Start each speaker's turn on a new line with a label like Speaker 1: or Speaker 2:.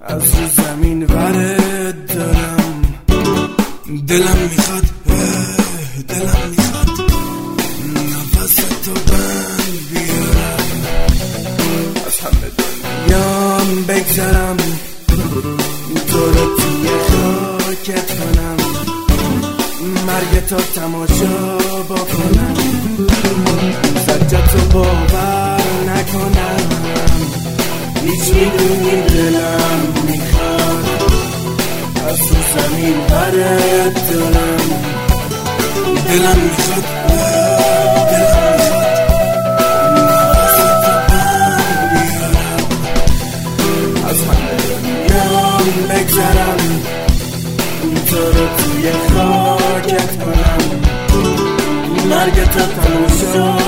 Speaker 1: از رو زمین ورد دارم. دلم میخواد دلم میخواد نفستو بند بیارم، از همه دنیام بگذرم، تو رو توی خاکت کنم، مرگ تو تماشا بکنم، سجدتو باور نکنم. هیچ میدونی دلم میخواد از رو زمین برد دارم. دلم میخواد دلم میخواد نفستو بند بیارم، از همه دنیام بگذرم، تو رو توی خاکت کنم، مرگ تو تماشا